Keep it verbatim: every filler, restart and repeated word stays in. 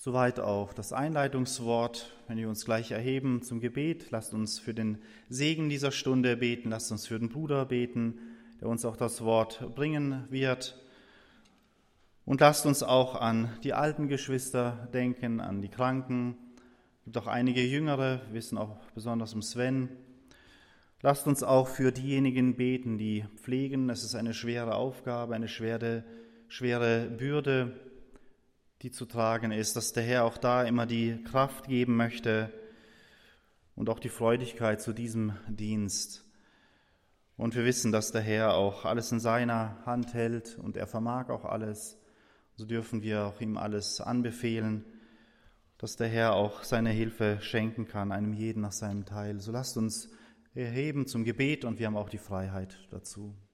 Soweit auch das Einleitungswort. Wenn wir uns gleich erheben zum Gebet, lasst uns für den Segen dieser Stunde beten, lasst uns für den Bruder beten, der uns auch das Wort bringen wird. Und lasst uns auch an die alten Geschwister denken, an die Kranken. Es gibt auch einige Jüngere, wir wissen auch besonders um Sven. Lasst uns auch für diejenigen beten, die pflegen. Es ist eine schwere Aufgabe, eine schwere, schwere Bürde, die zu tragen ist, dass der Herr auch da immer die Kraft geben möchte und auch die Freudigkeit zu diesem Dienst. Und wir wissen, dass der Herr auch alles in seiner Hand hält und er vermag auch alles. So dürfen wir auch ihm alles anbefehlen, dass der Herr auch seine Hilfe schenken kann, einem jeden nach seinem Teil. So lasst uns erheben zum Gebet und wir haben auch die Freiheit dazu.